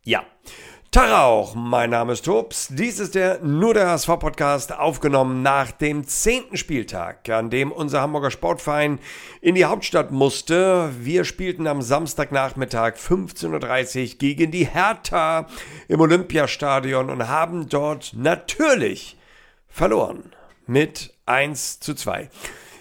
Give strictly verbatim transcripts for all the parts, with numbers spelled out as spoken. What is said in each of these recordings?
Ja, Tag auch, mein Name ist Tops. Dies ist der Nur der H S V-Podcast, aufgenommen nach dem zehnten Spieltag, an dem unser Hamburger Sportverein in die Hauptstadt musste. Wir spielten am Samstagnachmittag fünfzehn Uhr dreißig gegen die Hertha im Olympiastadion und haben dort natürlich verloren mit eins zu zwei.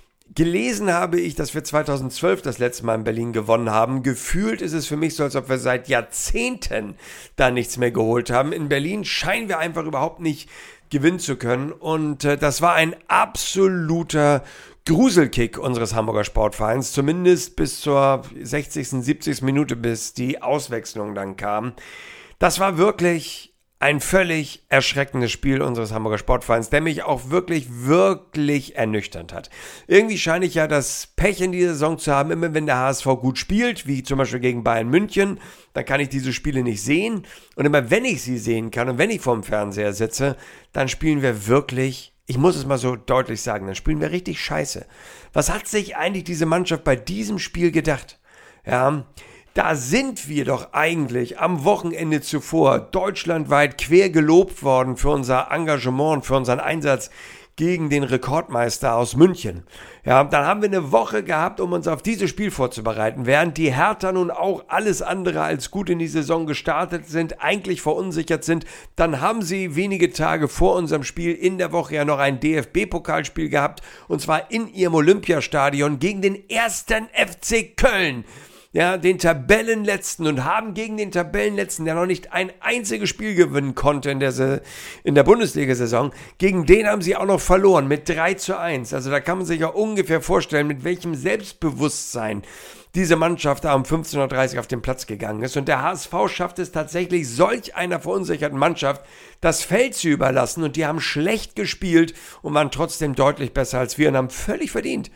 Gelesen habe ich, dass wir zweitausendzwölf das letzte Mal in Berlin gewonnen haben. Gefühlt ist es für mich so, als ob wir seit Jahrzehnten da nichts mehr geholt haben. In Berlin scheinen wir einfach überhaupt nicht gewinnen zu können. Und äh, das war ein absoluter Gruselkick unseres Hamburger Sportvereins. Zumindest bis zur sechzigsten, siebzigsten Minute, bis die Auswechslung dann kam. Das war wirklich ein völlig erschreckendes Spiel unseres Hamburger Sportvereins, der mich auch wirklich, wirklich ernüchternd hat. Irgendwie scheine ich ja das Pech in dieser Saison zu haben, immer wenn der H S V gut spielt, wie zum Beispiel gegen Bayern München, dann kann ich diese Spiele nicht sehen. Und immer wenn ich sie sehen kann und wenn ich vorm Fernseher sitze, dann spielen wir wirklich, ich muss es mal so deutlich sagen, dann spielen wir richtig scheiße. Was hat sich eigentlich diese Mannschaft bei diesem Spiel gedacht? Ja, Da sind wir doch eigentlich am Wochenende zuvor deutschlandweit quer gelobt worden für unser Engagement, für unseren Einsatz gegen den Rekordmeister aus München. Ja, dann haben wir eine Woche gehabt, um uns auf dieses Spiel vorzubereiten, während die Hertha nun auch alles andere als gut in die Saison gestartet sind, eigentlich verunsichert sind. Dann haben sie wenige Tage vor unserem Spiel in der Woche ja noch ein D F B-Pokalspiel gehabt, und zwar in ihrem Olympiastadion gegen den ersten F C Köln. Ja, den Tabellenletzten, und haben gegen den Tabellenletzten, der noch nicht ein einziges Spiel gewinnen konnte in der, Se- in der Bundesliga-Saison, gegen den haben sie auch noch verloren mit drei zu eins. Also da kann man sich ja ungefähr vorstellen, mit welchem Selbstbewusstsein diese Mannschaft da um fünfzehn Uhr dreißig auf den Platz gegangen ist. Und der H S V schafft es tatsächlich, solch einer verunsicherten Mannschaft das Feld zu überlassen, und die haben schlecht gespielt und waren trotzdem deutlich besser als wir und haben völlig verdient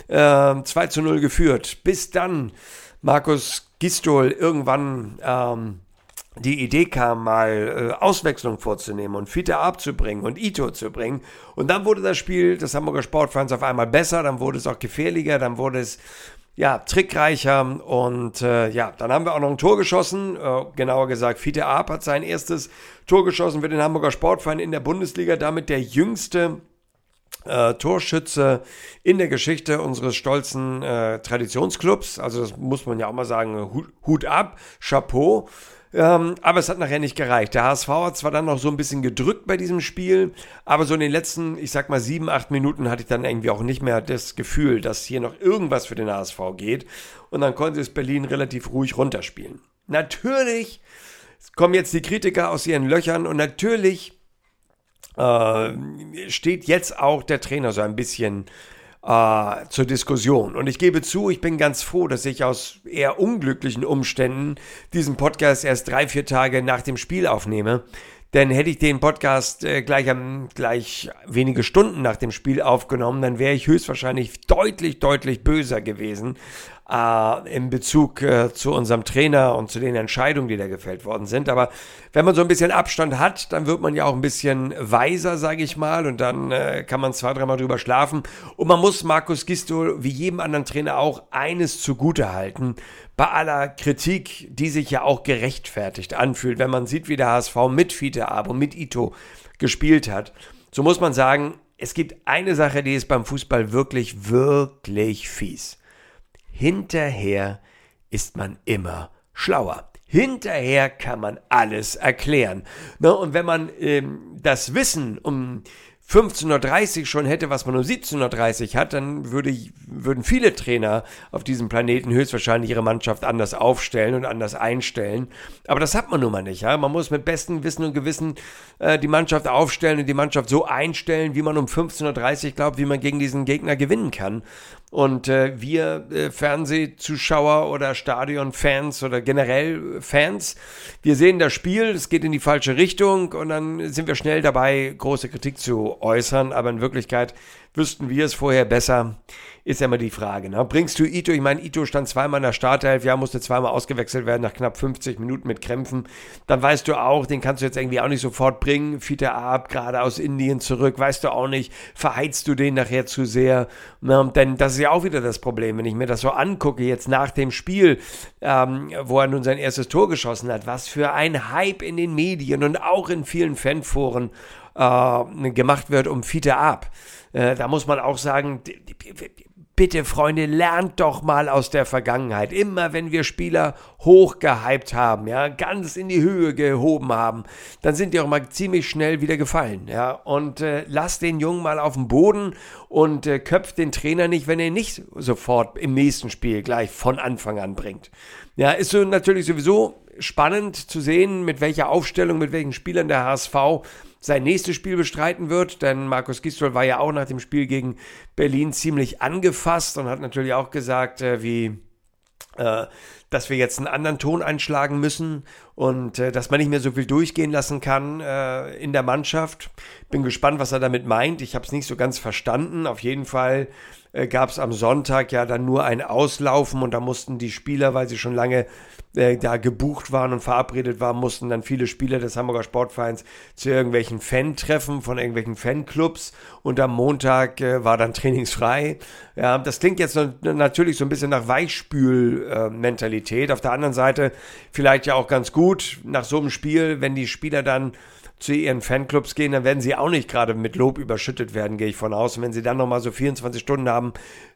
äh, zwei zu null geführt. Bis dann Markus Gistol irgendwann ähm, die Idee kam, mal äh, Auswechslung vorzunehmen und Fiete abzubringen und Ito zu bringen. Und dann wurde das Spiel des Hamburger Sportvereins auf einmal besser, dann wurde es auch gefährlicher, dann wurde es ja trickreicher, und äh, ja, dann haben wir auch noch ein Tor geschossen, äh, genauer gesagt, Fiete Ab hat sein erstes Tor geschossen für den Hamburger Sportverein in der Bundesliga, damit der jüngste Äh, Torschütze in der Geschichte unseres stolzen äh, Traditionsclubs. Also das muss man ja auch mal sagen, Hut, Hut ab, Chapeau. Ähm, aber es hat nachher nicht gereicht. Der H S V hat zwar dann noch so ein bisschen gedrückt bei diesem Spiel, aber so in den letzten, ich sag mal sieben, acht Minuten hatte ich dann irgendwie auch nicht mehr das Gefühl, dass hier noch irgendwas für den H S V geht. Und dann konnte es Berlin relativ ruhig runterspielen. Natürlich kommen jetzt die Kritiker aus ihren Löchern, und natürlich Äh, steht jetzt auch der Trainer so ein bisschen äh, zur Diskussion. Und ich gebe zu, ich bin ganz froh, dass ich aus eher unglücklichen Umständen diesen Podcast erst drei, vier Tage nach dem Spiel aufnehme. Denn hätte ich den Podcast äh, gleich, am, gleich wenige Stunden nach dem Spiel aufgenommen, dann wäre ich höchstwahrscheinlich deutlich, deutlich böser gewesen äh, in Bezug äh, zu unserem Trainer und zu den Entscheidungen, die da gefällt worden sind. Aber wenn man so ein bisschen Abstand hat, dann wird man ja auch ein bisschen weiser, sage ich mal, und dann äh, kann man zwei, dreimal drüber schlafen. Und man muss Markus Gistol, wie jedem anderen Trainer auch, eines zugute halten: Bei aller Kritik, die sich ja auch gerechtfertigt anfühlt, wenn man sieht, wie der H S V mit Fiete Ab und mit Ito gespielt hat, so muss man sagen, es gibt eine Sache, die ist beim Fußball wirklich, wirklich fies. Hinterher ist man immer schlauer. Hinterher kann man alles erklären. Ne? Und wenn man ähm, das Wissen um fünfzehn Uhr dreißig schon hätte, was man um siebzehn Uhr dreißig hat, dann würde, würden viele Trainer auf diesem Planeten höchstwahrscheinlich ihre Mannschaft anders aufstellen und anders einstellen. Aber das hat man nun mal nicht. Ja? Man muss mit bestem Wissen und Gewissen äh, die Mannschaft aufstellen und die Mannschaft so einstellen, wie man um fünfzehn Uhr dreißig glaubt, wie man gegen diesen Gegner gewinnen kann. Und äh, wir äh, Fernsehzuschauer oder Stadionfans oder generell Fans, wir sehen das Spiel, es geht in die falsche Richtung, und dann sind wir schnell dabei, große Kritik zu äußern. Aber in Wirklichkeit wüssten wir es vorher besser, ist ja immer die Frage. Ne? Bringst du Ito, ich meine, Ito stand zweimal in der Startelf, ja, musste zweimal ausgewechselt werden nach knapp fünfzig Minuten mit Krämpfen, dann weißt du auch, den kannst du jetzt irgendwie auch nicht sofort bringen, Fiete ab, gerade aus Indien zurück, weißt du auch nicht, verheizt du den nachher zu sehr, ne? Denn das ist ja auch wieder das Problem, wenn ich mir das so angucke, jetzt nach dem Spiel, ähm, wo er nun sein erstes Tor geschossen hat, was für ein Hype in den Medien und auch in vielen Fanforen äh, gemacht wird um Fiete ab. Äh, da muss man auch sagen, bitte, Freunde, lernt doch mal aus der Vergangenheit. Immer wenn wir Spieler hochgehypt haben, ja, ganz in die Höhe gehoben haben, dann sind die auch mal ziemlich schnell wieder gefallen, ja. Und äh, lasst den Jungen mal auf den Boden und äh, köpft den Trainer nicht, wenn er nicht sofort im nächsten Spiel gleich von Anfang an bringt. Ja, ist so natürlich sowieso spannend zu sehen, mit welcher Aufstellung, mit welchen Spielern der H S V sein nächstes Spiel bestreiten wird, denn Markus Gisdol war ja auch nach dem Spiel gegen Berlin ziemlich angefasst und hat natürlich auch gesagt, äh, wie äh, dass wir jetzt einen anderen Ton einschlagen müssen und äh, dass man nicht mehr so viel durchgehen lassen kann äh, in der Mannschaft. Bin gespannt, was er damit meint. Ich habe es nicht so ganz verstanden. Auf jeden Fall äh, gab es am Sonntag ja dann nur ein Auslaufen und da mussten die Spieler, weil sie schon lange äh, da gebucht waren und verabredet waren, mussten dann viele Spieler des Hamburger Sportvereins zu irgendwelchen Fan-Treffen von irgendwelchen Fanclubs und am Montag äh, war dann trainingsfrei. Ja, das klingt jetzt natürlich so ein bisschen nach Weichspül-Mentalität. Auf der anderen Seite vielleicht ja auch ganz gut nach so einem Spiel, wenn die Spieler dann zu ihren Fanclubs gehen, dann werden sie auch nicht gerade mit Lob überschüttet werden, gehe ich von aus. Und wenn sie dann nochmal so vierundzwanzig Stunden haben,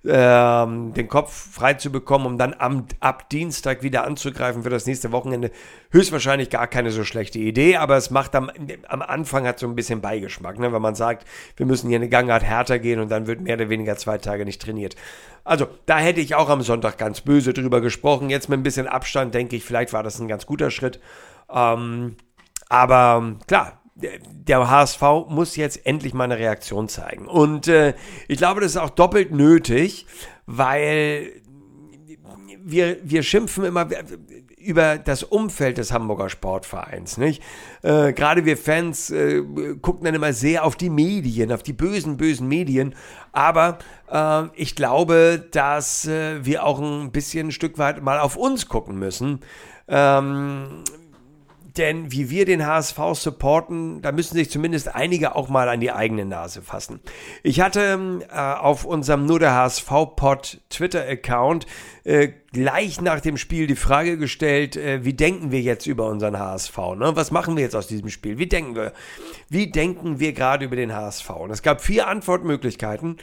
ähm, den Kopf frei zu bekommen, um dann am, ab Dienstag wieder anzugreifen für das nächste Wochenende, höchstwahrscheinlich gar keine so schlechte Idee, aber es macht am, am Anfang hat so ein bisschen Beigeschmack, ne? Wenn man sagt, wir müssen hier eine Gangart härter gehen und dann wird mehr oder weniger zwei Tage nicht trainiert. Also, da hätte ich auch am Sonntag ganz böse drüber gesprochen. Jetzt mit ein bisschen Abstand denke ich, vielleicht war das ein ganz guter Schritt. Ähm, Aber klar, der H S V muss jetzt endlich mal eine Reaktion zeigen. Und äh, ich glaube, das ist auch doppelt nötig, weil wir, wir schimpfen immer über das Umfeld des Hamburger Sportvereins, nicht? Äh, gerade wir Fans äh, gucken dann immer sehr auf die Medien, auf die bösen, bösen Medien. Aber äh, ich glaube, dass äh, wir auch ein bisschen ein Stück weit mal auf uns gucken müssen. Ähm, Denn wie wir den H S V supporten, da müssen sich zumindest einige auch mal an die eigene Nase fassen. Ich hatte äh, auf unserem Nur der H S V-Pod Twitter-Account äh, gleich nach dem Spiel die Frage gestellt, äh, wie denken wir jetzt über unseren H S V? Ne? Was machen wir jetzt aus diesem Spiel? Wie denken wir? Wie denken wir gerade über den H S V? Und es gab vier Antwortmöglichkeiten.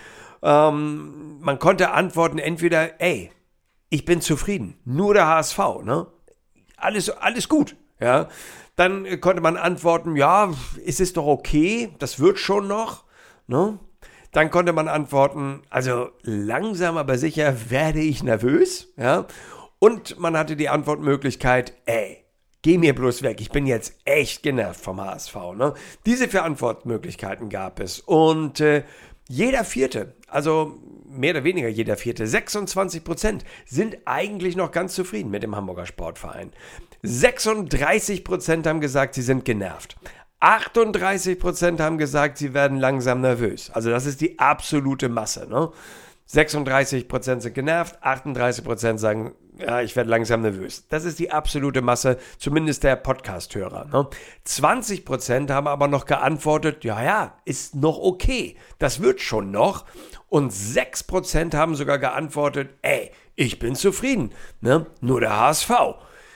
Ähm, man konnte antworten entweder, ey, ich bin zufrieden, nur der H S V, ne? Alles, alles gut. Ja, dann konnte man antworten, ja, es ist doch okay, das wird schon noch, ne? Dann konnte man antworten, also langsam aber sicher werde ich nervös, ja? Und man hatte die Antwortmöglichkeit, ey, geh mir bloß weg, ich bin jetzt echt genervt vom H S V, ne? Diese vier Antwortmöglichkeiten gab es und äh, jeder Vierte, also mehr oder weniger jeder Vierte, sechsundzwanzig Prozent sind eigentlich noch ganz zufrieden mit dem Hamburger Sportverein. sechsunddreißig Prozent haben gesagt, sie sind genervt. achtunddreißig Prozent haben gesagt, sie werden langsam nervös. Also das ist die absolute Masse, ne? sechsunddreißig Prozent sind genervt, achtunddreißig Prozent sagen, ja, ich werde langsam nervös. Das ist die absolute Masse, zumindest der Podcast-Hörer. Ne? zwanzig Prozent haben aber noch geantwortet, ja, ja, ist noch okay, das wird schon noch. Und sechs Prozent haben sogar geantwortet, ey, ich bin zufrieden, ne? Nur der H S V.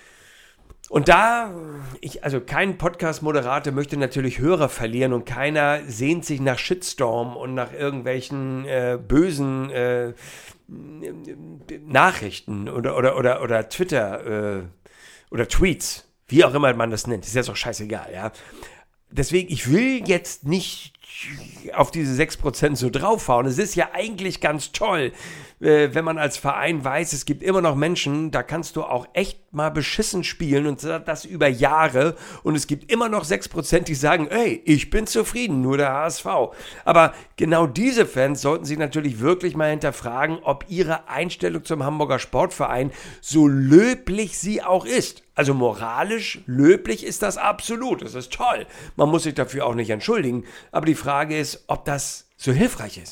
Und da, ich, also kein Podcast-Moderator möchte natürlich Hörer verlieren und keiner sehnt sich nach Shitstorm und nach irgendwelchen äh, bösen äh, Nachrichten oder, oder, oder, oder Twitter äh, oder Tweets, wie auch immer man das nennt, ist jetzt auch scheißegal, ja. Deswegen, ich will jetzt nicht auf diese sechs Prozent so draufhauen. Es ist ja eigentlich ganz toll, äh, wenn man als Verein weiß, es gibt immer noch Menschen, da kannst du auch echt mal beschissen spielen und das über Jahre und es gibt immer noch sechs Prozent, die sagen, ey, ich bin zufrieden, nur der H S V. Aber genau diese Fans sollten sich natürlich wirklich mal hinterfragen, ob ihre Einstellung zum Hamburger Sportverein so löblich sie auch ist. Also moralisch löblich ist das absolut, das ist toll. Man muss sich dafür auch nicht entschuldigen, aber die Frage ist, ob das so hilfreich ist.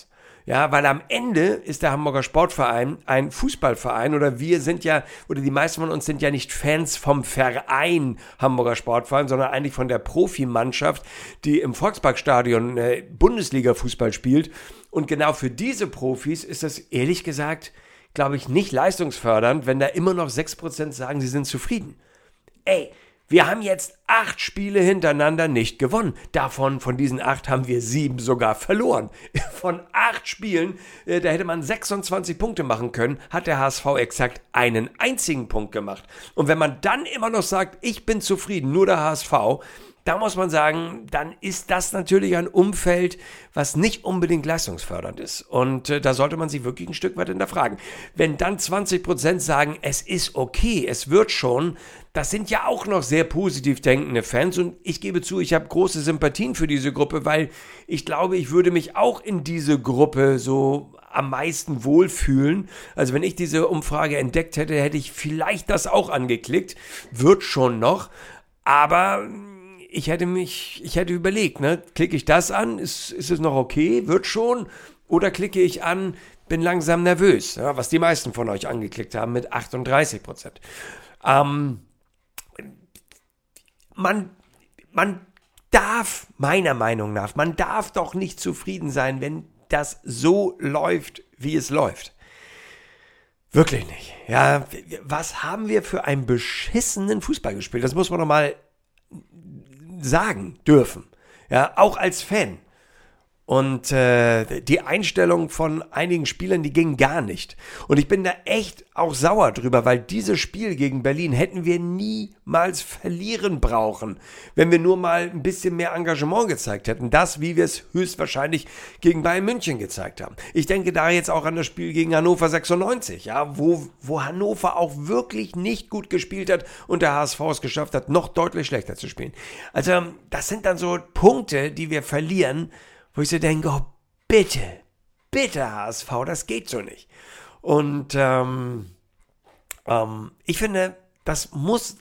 Ja, weil am Ende ist der Hamburger Sportverein ein Fußballverein oder wir sind ja, oder die meisten von uns sind ja nicht Fans vom Verein Hamburger Sportverein, sondern eigentlich von der Profimannschaft, die im Volksparkstadion äh, Bundesliga-Fußball spielt. Und genau für diese Profis ist das ehrlich gesagt, glaube ich, nicht leistungsfördernd, wenn da immer noch sechs Prozent sagen, sie sind zufrieden. Ey, wir haben jetzt acht Spiele hintereinander nicht gewonnen. Davon, von diesen acht, haben wir sieben sogar verloren. Von acht Spielen, äh, da hätte man sechsundzwanzig Punkte machen können, hat der H S V exakt einen einzigen Punkt gemacht. Und wenn man dann immer noch sagt, ich bin zufrieden, nur der H S V, da muss man sagen, dann ist das natürlich ein Umfeld, was nicht unbedingt leistungsfördernd ist. Und äh, da sollte man sich wirklich ein Stück weit hinterfragen. Wenn dann zwanzig Prozent sagen, es ist okay, es wird schon, das sind ja auch noch sehr positiv denkende Fans. Und ich gebe zu, ich habe große Sympathien für diese Gruppe, weil ich glaube, ich würde mich auch in diese Gruppe so am meisten wohlfühlen. Also wenn ich diese Umfrage entdeckt hätte, hätte ich vielleicht das auch angeklickt. Wird schon noch. Aber ich hätte mich, ich hätte überlegt, ne, klicke ich das an, ist, ist es noch okay, wird schon, oder klicke ich an, bin langsam nervös, ja, was die meisten von euch angeklickt haben mit achtunddreißig Prozent. Ähm, man, man darf, meiner Meinung nach, man darf doch nicht zufrieden sein, wenn das so läuft, wie es läuft. Wirklich nicht. Ja, was haben wir für einen beschissenen Fußball gespielt? Das muss man doch mal sagen dürfen, ja, auch als Fan. Und äh, die Einstellung von einigen Spielern, die ging gar nicht. Und ich bin da echt auch sauer drüber, weil dieses Spiel gegen Berlin hätten wir niemals verlieren brauchen, wenn wir nur mal ein bisschen mehr Engagement gezeigt hätten. Das, wie wir es höchstwahrscheinlich gegen Bayern München gezeigt haben. Ich denke da jetzt auch an das Spiel gegen Hannover sechsundneunzig, ja, wo, wo Hannover auch wirklich nicht gut gespielt hat und der H S V es geschafft hat, noch deutlich schlechter zu spielen. Also das sind dann so Punkte, die wir verlieren, wo ich so denke, oh, bitte, bitte H S V, das geht so nicht. Und ähm, ähm, ich finde, das muss,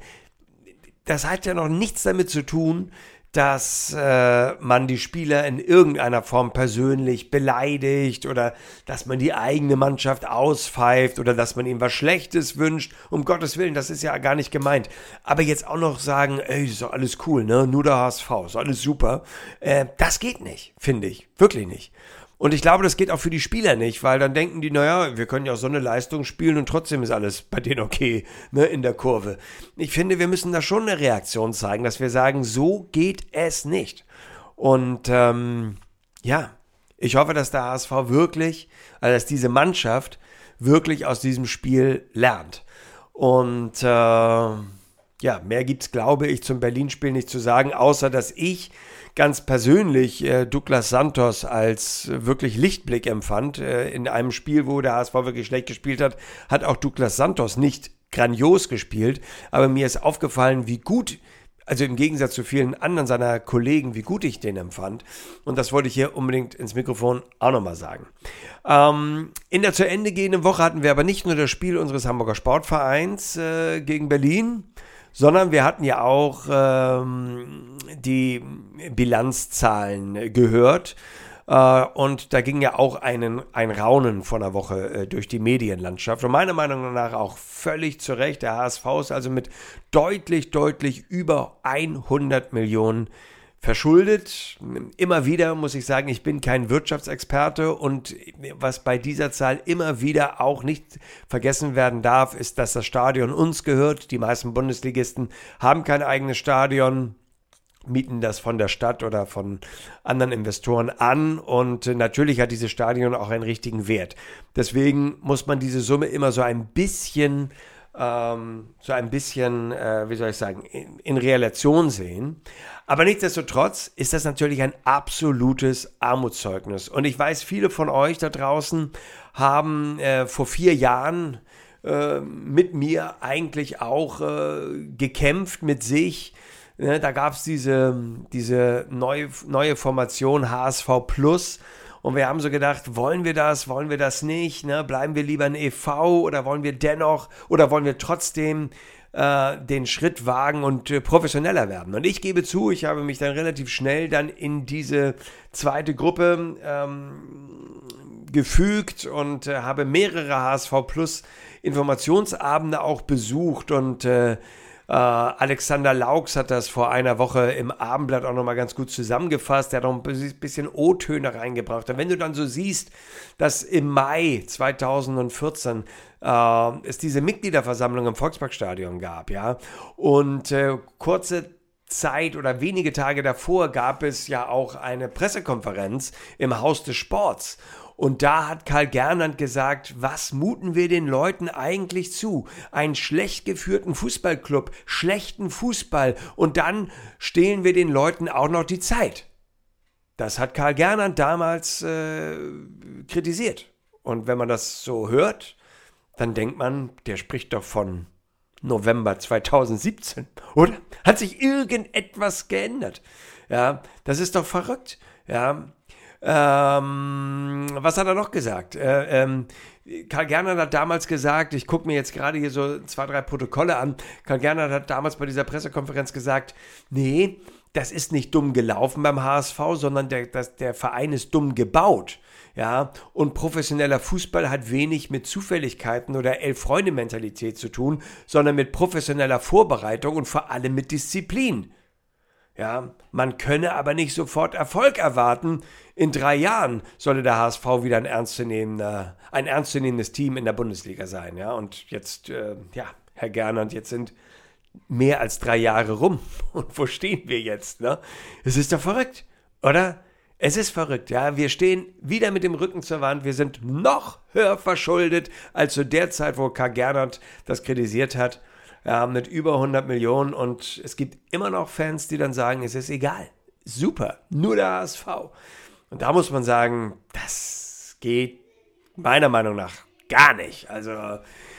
das hat ja noch nichts damit zu tun, dass äh, man die Spieler in irgendeiner Form persönlich beleidigt oder dass man die eigene Mannschaft auspfeift oder dass man ihm was Schlechtes wünscht. Um Gottes Willen, das ist ja gar nicht gemeint. Aber jetzt auch noch sagen, ey, ist doch alles cool, ne? Nur der H S V, ist alles super. Äh, das geht nicht, finde ich. Wirklich nicht. Und ich glaube, das geht auch für die Spieler nicht, weil dann denken die, naja, wir können ja auch so eine Leistung spielen und trotzdem ist alles bei denen okay, ne, in der Kurve. Ich finde, wir müssen da schon eine Reaktion zeigen, dass wir sagen, so geht es nicht. Und ähm, ja, ich hoffe, dass der H S V wirklich, also dass diese Mannschaft wirklich aus diesem Spiel lernt. Und äh, ja, mehr gibt's, glaube ich, zum Berlin-Spiel nicht zu sagen, außer dass ich ganz persönlich äh, Douglas Santos als äh, wirklich Lichtblick empfand. Äh, in einem Spiel, wo der H S V wirklich schlecht gespielt hat, hat auch Douglas Santos nicht grandios gespielt. Aber mir ist aufgefallen, wie gut, also im Gegensatz zu vielen anderen seiner Kollegen, wie gut ich den empfand. Und das wollte ich hier unbedingt ins Mikrofon auch nochmal sagen. Ähm, in der zu Ende gehenden Woche hatten wir aber nicht nur das Spiel unseres Hamburger Sportvereins äh, gegen Berlin, sondern wir hatten ja auch ähm, die Bilanzzahlen gehört äh, und da ging ja auch einen, ein Raunen von der Woche äh, durch die Medienlandschaft und meiner Meinung nach auch völlig zu Recht. Der H S V ist also mit deutlich, deutlich über hundert Millionen verschuldet. Immer wieder muss ich sagen, ich bin kein Wirtschaftsexperte und was bei dieser Zahl immer wieder auch nicht vergessen werden darf, ist, dass das Stadion uns gehört. Die meisten Bundesligisten haben kein eigenes Stadion, mieten das von der Stadt oder von anderen Investoren an und natürlich hat dieses Stadion auch einen richtigen Wert. Deswegen muss man diese Summe immer so ein bisschen Ähm, so ein bisschen, äh, wie soll ich sagen, in, in Relation sehen. Aber nichtsdestotrotz ist das natürlich ein absolutes Armutszeugnis. Und ich weiß, viele von euch da draußen haben äh, vor vier Jahren äh, mit mir eigentlich auch äh, gekämpft mit sich. Ne, da gab es diese, diese neue, neue Formation H S V Plus. Und wir haben so gedacht, wollen wir das, wollen wir das nicht, ne? Bleiben wir lieber ein E V oder wollen wir dennoch, oder wollen wir trotzdem äh, den Schritt wagen und äh, professioneller werden? Und ich gebe zu, ich habe mich dann relativ schnell dann in diese zweite Gruppe ähm, gefügt und äh, habe mehrere H S V Plus Informationsabende auch besucht und äh, äh, Alexander Laux hat das vor einer Woche im Abendblatt auch nochmal ganz gut zusammengefasst. Der hat auch ein bisschen O-Töne reingebracht. Und wenn du dann so siehst, dass im Mai zweitausendvierzehn äh, es diese Mitgliederversammlung im Volksparkstadion gab, ja, und äh, kurze Zeit oder wenige Tage davor gab es ja auch eine Pressekonferenz im Haus des Sports. Und da hat Karl Gernand gesagt, was muten wir den Leuten eigentlich zu? Einen schlecht geführten Fußballclub, schlechten Fußball und dann stehlen wir den Leuten auch noch die Zeit. Das hat Karl Gernand damals äh, kritisiert. Und wenn man das so hört, dann denkt man, der spricht doch von November zweitausendsiebzehn, oder? Hat sich irgendetwas geändert? Ja, das ist doch verrückt. Ja, ähm, was hat er noch gesagt? Äh, ähm, Karl Gernand hat damals gesagt, ich gucke mir jetzt gerade hier so zwei, drei Protokolle an, Karl Gernand hat damals bei dieser Pressekonferenz gesagt, nee, das ist nicht dumm gelaufen beim H S V, sondern der, das, der Verein ist dumm gebaut. Ja, und professioneller Fußball hat wenig mit Zufälligkeiten oder Elf-Freunde-Mentalität zu tun, sondern mit professioneller Vorbereitung und vor allem mit Disziplin. Ja, man könne aber nicht sofort Erfolg erwarten. In drei Jahren solle der H S V wieder ein ernstzunehmender, ein ernstzunehmendes Team in der Bundesliga sein. Ja, und jetzt, äh, ja, Herr Gernand, jetzt sind mehr als drei Jahre rum. Und wo stehen wir jetzt? Ne? Es ist doch verrückt, oder? Es ist verrückt, ja. Wir stehen wieder mit dem Rücken zur Wand. Wir sind noch höher verschuldet als zu der Zeit, wo Karl Gernand das kritisiert hat. Ja, mit über hundert Millionen. Und es gibt immer noch Fans, die dann sagen, es ist egal. Super, nur der H S V. Und da muss man sagen, das geht meiner Meinung nach gar nicht. Also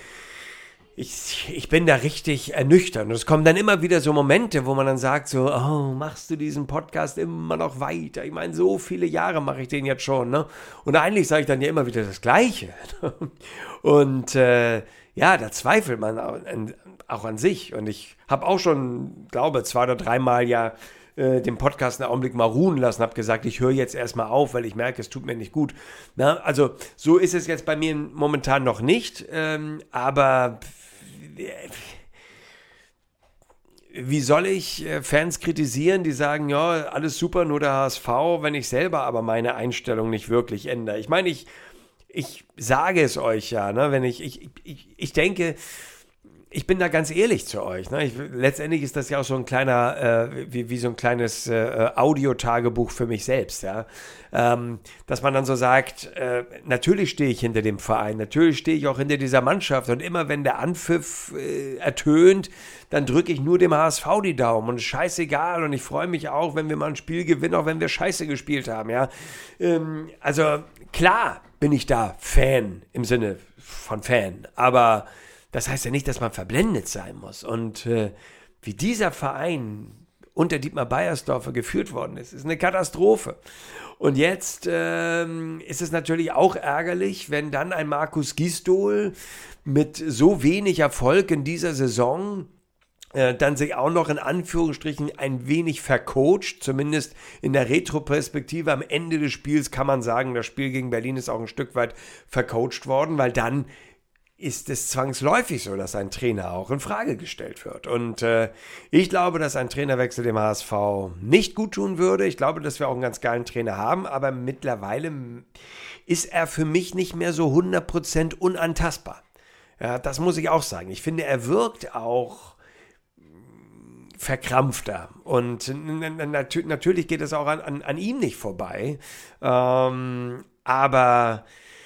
Ich, ich bin da richtig ernüchtert. Und es kommen dann immer wieder so Momente, wo man dann sagt so, oh, machst du diesen Podcast immer noch weiter? Ich meine, so viele Jahre mache ich den jetzt schon, ne? Und eigentlich sage ich dann ja immer wieder das Gleiche. Und äh, ja, da zweifelt man auch an sich. Und ich habe auch schon, glaube zwei oder dreimal ja äh, den Podcast einen Augenblick mal ruhen lassen, habe gesagt, ich höre jetzt erstmal auf, weil ich merke, es tut mir nicht gut. Na, also so ist es jetzt bei mir momentan noch nicht, ähm, aber wie soll ich Fans kritisieren, die sagen, ja, alles super, nur der H S V, wenn ich selber aber meine Einstellung nicht wirklich ändere? Ich meine, ich, ich sage es euch ja, ne, wenn ich, ich, ich, ich denke, ich bin da ganz ehrlich zu euch. Ne? Ich, letztendlich ist das ja auch so ein kleiner, äh, wie, wie so ein kleines äh, Audiotagebuch für mich selbst. Ja? Ähm, dass man dann so sagt, äh, natürlich stehe ich hinter dem Verein, natürlich stehe ich auch hinter dieser Mannschaft. Und immer wenn der Anpfiff äh, ertönt, dann drücke ich nur dem H S V die Daumen. Und scheißegal. Und ich freue mich auch, wenn wir mal ein Spiel gewinnen, auch wenn wir scheiße gespielt haben. Ja? Ähm, also klar bin ich da Fan im Sinne von Fan. Aber das heißt ja nicht, dass man verblendet sein muss. Und äh, wie dieser Verein unter Dietmar Beiersdorfer geführt worden ist, ist eine Katastrophe. Und jetzt ähm, ist es natürlich auch ärgerlich, wenn dann ein Markus Gisdol mit so wenig Erfolg in dieser Saison äh, dann sich auch noch in Anführungsstrichen ein wenig vercoacht, zumindest in der Retroperspektive. Am Ende des Spiels kann man sagen, das Spiel gegen Berlin ist auch ein Stück weit vercoacht worden, weil dann ist es zwangsläufig so, dass ein Trainer auch in Frage gestellt wird. Und äh, ich glaube, dass ein Trainerwechsel dem H S V nicht gut tun würde. Ich glaube, dass wir auch einen ganz geilen Trainer haben, aber mittlerweile ist er für mich nicht mehr so hundert Prozent unantastbar. Ja, das muss ich auch sagen. Ich finde, er wirkt auch verkrampfter. Und nat- natürlich geht es auch an, an, an ihm nicht vorbei. Ähm, aber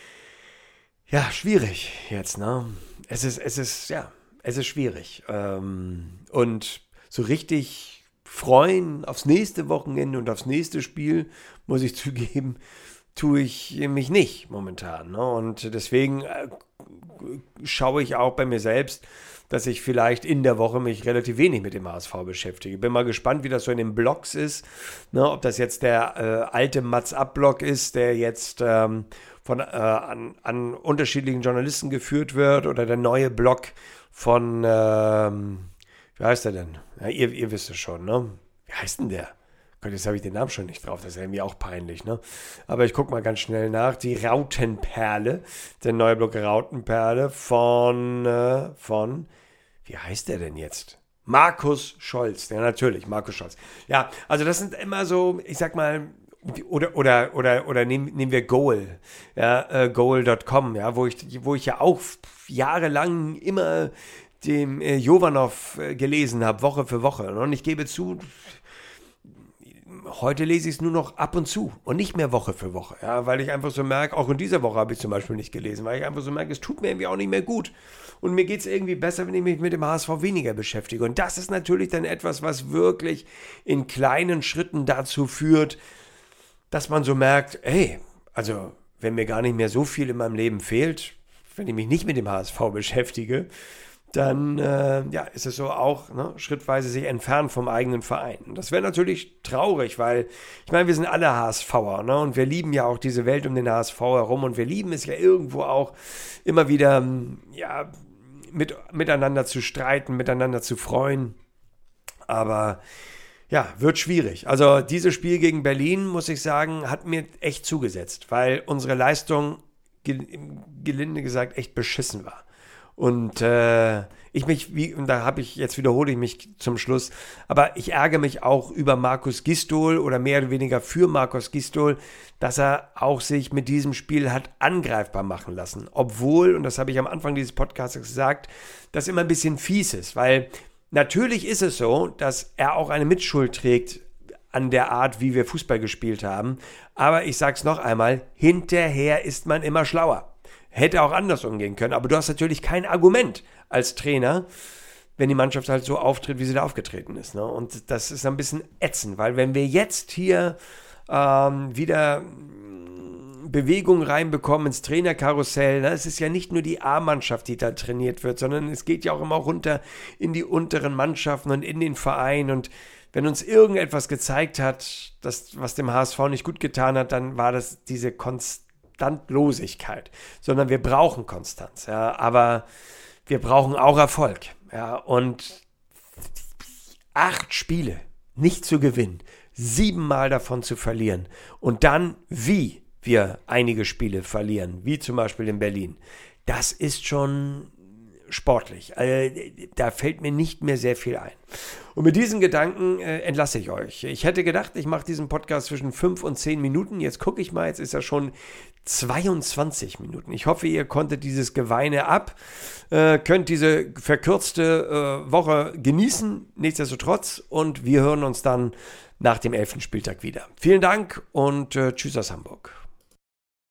ja, schwierig jetzt, ne? Es ist, es ist, ja, es ist schwierig. Ähm, und so richtig freuen aufs nächste Wochenende und aufs nächste Spiel, muss ich zugeben, tue ich mich nicht momentan. Ne? Und deswegen äh, schaue ich auch bei mir selbst, dass ich vielleicht in der Woche mich relativ wenig mit dem H S V beschäftige. Bin mal gespannt, wie das so in den Blogs ist. Ne? Ob das jetzt der äh, alte Mats-Up-Blog ist, der jetzt ähm, von äh, an, an unterschiedlichen Journalisten geführt wird, oder der neue Blog von, ähm, wie heißt der denn? Ja, ihr, ihr wisst es schon, ne? Wie heißt denn der? Gott, jetzt habe ich den Namen schon nicht drauf, das ist irgendwie auch peinlich, ne? Aber ich gucke mal ganz schnell nach. Die Rautenperle, der neue Block Rautenperle von, äh, von, wie heißt der denn jetzt? Markus Scholz, ja natürlich, Markus Scholz. Ja, also das sind immer so, ich sag mal, oder oder oder oder nehmen, nehmen wir Goal, ja, äh, goal Punkt com, ja, wo ich wo ich ja auch jahrelang immer dem äh, Jovanov äh, gelesen habe, Woche für Woche. Und ich gebe zu, heute lese ich es nur noch ab und zu und nicht mehr Woche für Woche, ja, weil ich einfach so merke, auch in dieser Woche habe ich zum Beispiel nicht gelesen, weil ich einfach so merke, es tut mir irgendwie auch nicht mehr gut. Und mir geht es irgendwie besser, wenn ich mich mit dem H S V weniger beschäftige. Und das ist natürlich dann etwas, was wirklich in kleinen Schritten dazu führt, dass man so merkt, hey, also wenn mir gar nicht mehr so viel in meinem Leben fehlt, wenn ich mich nicht mit dem H S V beschäftige, dann äh, ja, ist es so auch, ne, schrittweise sich entfernen vom eigenen Verein. Und das wäre natürlich traurig, weil, ich meine, wir sind alle HSVer, ne, und wir lieben ja auch diese Welt um den H S V herum und wir lieben es ja irgendwo auch immer wieder, ja, mit, miteinander zu streiten, miteinander zu freuen. Aber ja, wird schwierig. Also dieses Spiel gegen Berlin, muss ich sagen, hat mir echt zugesetzt, weil unsere Leistung, gelinde gesagt, echt beschissen war. Und äh, ich mich, wie, und da habe ich, jetzt wiederhole ich mich zum Schluss, aber ich ärgere mich auch über Markus Gistol oder mehr oder weniger für Markus Gistol, dass er auch sich mit diesem Spiel hat angreifbar machen lassen. Obwohl, und das habe ich am Anfang dieses Podcasts gesagt, das immer ein bisschen fies ist, weil natürlich ist es so, dass er auch eine Mitschuld trägt an der Art, wie wir Fußball gespielt haben. Aber ich sage es noch einmal, hinterher ist man immer schlauer. Hätte auch anders umgehen können, aber du hast natürlich kein Argument als Trainer, wenn die Mannschaft halt so auftritt, wie sie da aufgetreten ist. Ne? Und das ist ein bisschen ätzend, weil wenn wir jetzt hier ähm, wieder Bewegung reinbekommen ins Trainerkarussell, ne? Es ist ja nicht nur die A-Mannschaft, die da trainiert wird, sondern es geht ja auch immer runter in die unteren Mannschaften und in den Verein. Und wenn uns irgendetwas gezeigt hat, das, was dem H S V nicht gut getan hat, dann war das diese Konstanz. Konstantlosigkeit, sondern wir brauchen Konstanz, ja, aber wir brauchen auch Erfolg, ja, und acht Spiele nicht zu gewinnen, siebenmal davon zu verlieren und dann, wie wir einige Spiele verlieren, wie zum Beispiel in Berlin, das ist schon sportlich. Also, da fällt mir nicht mehr sehr viel ein. Und mit diesen Gedanken äh, entlasse ich euch. Ich hätte gedacht, ich mache diesen Podcast zwischen fünf und zehn Minuten. Jetzt gucke ich mal, jetzt ist er schon zweiundzwanzig Minuten. Ich hoffe, ihr konntet dieses Geweine ab, äh, könnt diese verkürzte äh, Woche genießen, nichtsdestotrotz. Und wir hören uns dann nach dem elften Spieltag wieder. Vielen Dank und äh, tschüss aus Hamburg.